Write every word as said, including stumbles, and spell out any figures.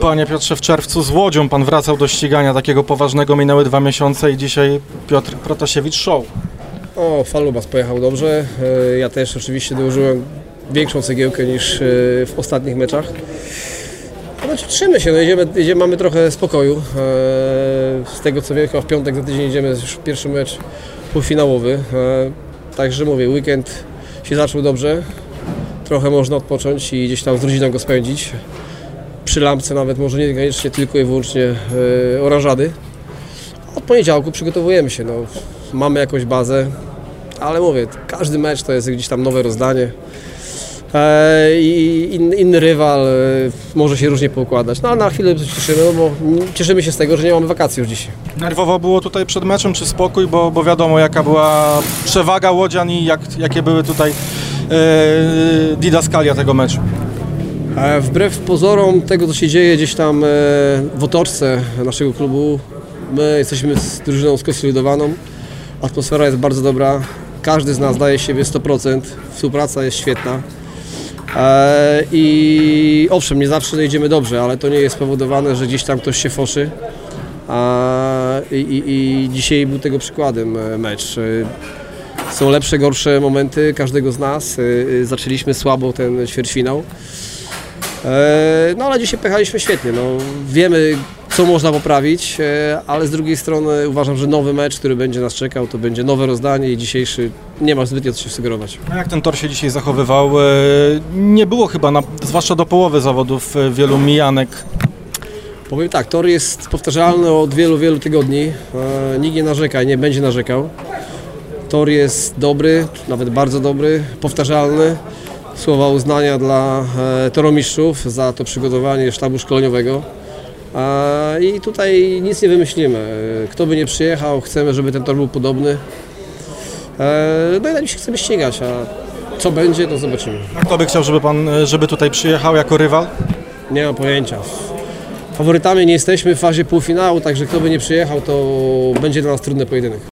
Panie Piotrze, w czerwcu z Łodzią pan wracał do ścigania takiego poważnego, minęły dwa miesiące i dzisiaj Piotr Protasiewicz show. O, Falubas pojechał dobrze. Ja też oczywiście dołożyłem większą cegiełkę niż w ostatnich meczach. Znaczy, trzymy się, no jedziemy, jedziemy, mamy trochę spokoju. Z tego co wiem, chyba w piątek za tydzień jedziemy już pierwszy mecz półfinałowy. Także mówię, weekend się zaczął dobrze. Trochę można odpocząć i gdzieś tam z rodziną go spędzić. Przy lampce nawet, może niekoniecznie tylko i wyłącznie e, oranżady. Od poniedziałku przygotowujemy się, no, mamy jakąś bazę, ale mówię, każdy mecz to jest gdzieś tam nowe rozdanie e, i in, inny rywal, e, może się różnie poukładać. No a na chwilę się cieszymy, no bo cieszymy się z tego, że nie mamy wakacji już dzisiaj. Nerwowo było tutaj przed meczem, czy spokój, bo, bo wiadomo jaka była przewaga Łodzian i jak, jakie były tutaj e, didaskalia tego meczu. Wbrew pozorom tego, co się dzieje gdzieś tam w otoczce naszego klubu, my jesteśmy z drużyną skonsolidowaną, atmosfera jest bardzo dobra, każdy z nas daje siebie sto procent, współpraca jest świetna i owszem, nie zawsze idziemy dobrze, ale to nie jest spowodowane, że gdzieś tam ktoś się foszy i, i, i dzisiaj był tego przykładem mecz. Są lepsze, gorsze momenty każdego z nas, zaczęliśmy słabo ten ćwierćfinał. No ale dzisiaj pojechaliśmy świetnie, no, wiemy co można poprawić, ale z drugiej strony uważam, że nowy mecz, który będzie nas czekał, to będzie nowe rozdanie i dzisiejszy nie ma zbytnio co się sugerować. A jak ten tor się dzisiaj zachowywał? Nie było chyba, na, zwłaszcza do połowy zawodów, wielu mijanek. Powiem tak, tor jest powtarzalny od wielu, wielu tygodni, nikt nie narzeka i nie będzie narzekał. Tor jest dobry, nawet bardzo dobry, powtarzalny. Słowa uznania dla e, toromistrzów za to przygotowanie sztabu szkoleniowego. E, I tutaj nic nie wymyślimy. Kto by nie przyjechał, chcemy, żeby ten tor był podobny. E, no i na dziś chcemy ścigać, a co będzie, to zobaczymy. A kto by chciał, żeby pan, żeby tutaj przyjechał jako rywal? Nie mam pojęcia. Faworytami nie jesteśmy w fazie półfinału, także kto by nie przyjechał, to będzie dla nas trudny pojedynek.